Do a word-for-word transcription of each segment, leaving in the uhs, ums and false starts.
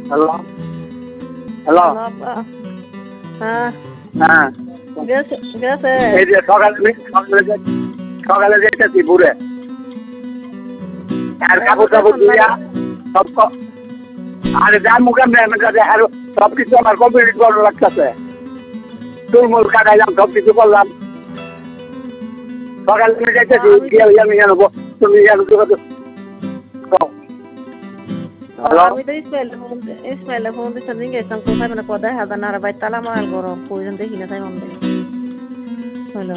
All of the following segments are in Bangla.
হ্যালো হ্যালো হ্যাঁ হ্যাঁ গেছে গেছে এই যে সকালে সকালে সকালে যেতেছি ঘুরে আর কাপড় টাপড় ধুইয়া সব আরে যার মুখে মেয়ের কাছে আর সব কিছু আমার কমপ্লিট করা লাগতেছে চুলমুল কাটাইলাম সব কিছু করলাম সকালে তুমি যেতেছি গিয়ে আমি জানবো তুমি জানো আমি তো ইসমাইল ফোন ইসমাইল ফোন দিচ্ছি দিন গেছিলাম কোথায় মানে কোথায় হাজার নারা বাই তালা মারাল গরম প্রয়োজন দেখি না তাই মনে হলো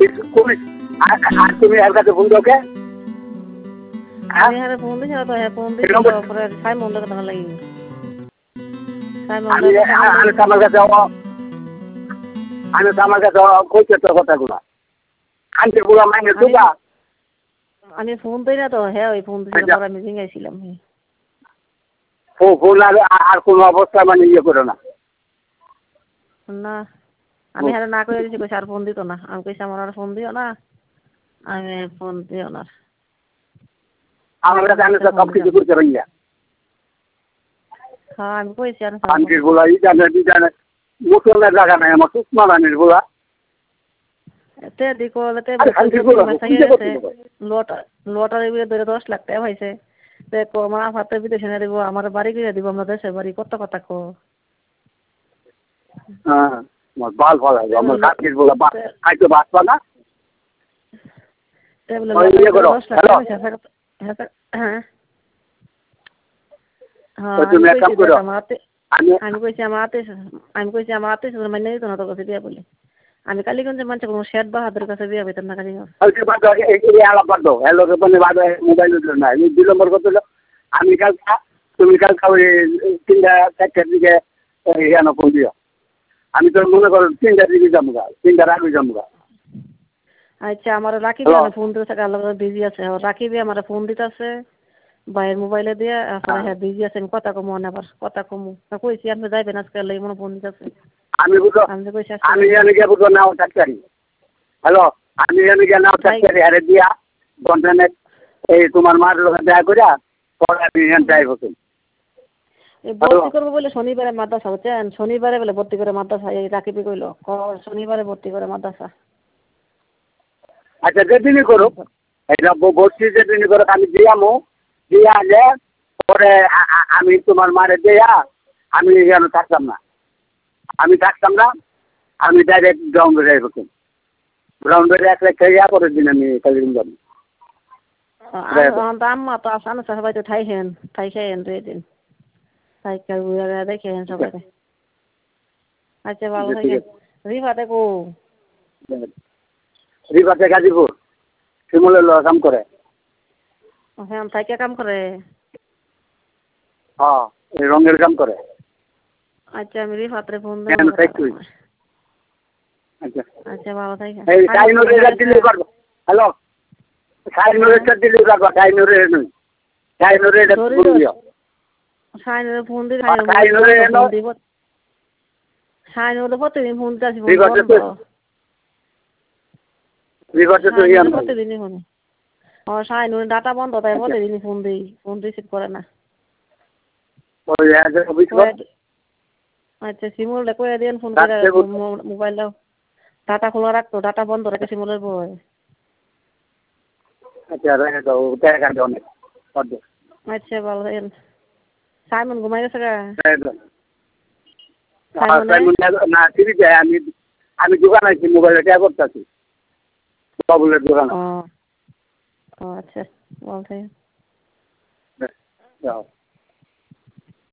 আর তুমি আর কাছে ফোন দাও কে আমি হারে ফোন দিছি না তো হ্যাঁ ফোন দিছি পরে সাই মন লাগে তখন লাগি সাই মন আমি আমি আমার কাছে আমি আমার কাছে কইতে তোর কথাগুলো আনতে গুলো মাইনে দুবা আমি ফোন দিই না তো হ্যাঁ ওই ফোন দিছি পরে আমি জিঙ্গাইছিলাম ফোন আর আর কোনো অবস্থা মানে ইয়ে করো না না আমি হারে না করে দিছি কইছে আর ফোন দিত না আমি কইছি আমার আর ফোন দিও না আমি ফোন দিও না আমার কাছে আমি সব কিছু করতে পারি না হ্যাঁ আমি কইছি আর আনটির গুলা ই জানে ই জানে মোটরের জায়গা নাই আমার সুষমা রানীর গুলা তে দিকো তে লট লটার বিয়ে ধরে দশ লাখ টাকা হয়েছে তে কমা ভাতে বিদেশে না দিব আমার বাড়ি কিনে দিব আমরা দেশে বাড়ি কত কথা কো হ্যাঁ বাল ফল আছে আমার কাকির গুলা খাইতে বাঁচবা না হ্যাঁ আমি কইছি আমার আতে আমি কইছি আমার আতে মানে দিত না তোর কাছে বিয়া বলে আমি কালীগঞ্জের মানুষ কোনো শেঠ বাহাদুর কাছে বিয়া পেতাম না কালীগঞ্জ মোবাইল না দুই নম্বর কথা হলো আমি কাল তুমি কাল ওই তিনটা চারটার দিকে এখানে ফোন দিও আমি তো মনে করো তিনটার দিকে যাবো গা তিনটার আগে যাবো গা আচ্ছা আমার রাখিবি না ফোন দিতে থাকে আল্লাহ বিজি আছে রাখিবি আমার ফোন দিতে আছে ভাইয়ের মোবাইলে দিয়ে আসলে হ্যাঁ বিজি আছে আমি কথা কমো আবার কথা কমু কইছি আপনি যাইবেন আজকে লাগি মনে ফোন দিতে আছে আমি বুঝো আমি জানি কে বুঝো নাও ডাক্তারি হ্যালো আমি জানি কে নাও ডাক্তারি আরে দিয়া বন্ধনে এই তোমার মার লোক দেখা করিয়া পরে আমি এখান যাই হতো ভর্তি করবো বলে শনিবারে মাদ্রাসা হচ্ছেন শনিবারে বলে ভর্তি করে মাদ্রাসা এই রাকিবি কইলো শনিবারে ভর্তি করে মাদ্রাসা আচ্ছা যেদিনই করো এটা ভর্তি যেদিনই করো আমি দিয়ামো দিয়া আনলে পরে আমি তোমার মারে দেয়া আমি যেন থাকতাম না আমি থাকতাম না আমি ডাইরেক্ট গ্রাউন্ডে যাই হতো গ্রাউন্ডে এক লাখ খাইয়া পরের দিন আমি কালিগঞ্জ যাবো আম্মা তো আসানো সবাই তো ঠাই হেন ঠাই খাই হেন দুই দিন ঠাই খাই দেখে হেন সবাই আচ্ছা ভালো থাকে রিফা দেখো রিফাতে গাজীপুর শিমুলের লোক কাম করে হ্যাঁ থাইকে কাম করে হ্যাঁ এই রঙের কাম করে আচ্ছা আমি রিফাতে ফোন দেব আচ্ছা আচ্ছা ভালো থাকে এই সাইনুরে দিলে করব হ্যালো সাইনুরে দিলে করব সাইনুরে নই সাইনুরে ফোন দিও সাইনুরে ফোন দিই সাইনুরে এনো সাইনুরে প্রতিদিন ফোন দিছি ফোন রিভার্সে তো ইয়ান প্রতিদিনই ফোন ও সাইনুরে ডাটা বন্ধ তাই প্রতিদিনই ফোন দেই ফোন রিসিভ করে না ওই আছে অফিস আচ্ছা সিমুল কই দেন ফোন করে মোবাইল দাও ডাটা খোলা রাখতো ডাটা বন্ধ রাখে সিমুলের বই আচ্ছা রেখে দাও টাকা দাও না আচ্ছা ভালো সাইমন ঘুমাই গেছে গা সাইমন না টিভি যায় আমি আমি দোকান আছি মোবাইলে ট্যাপ করতেছি বাবুলের দোকান ও আচ্ছা ভালো থাকে যাও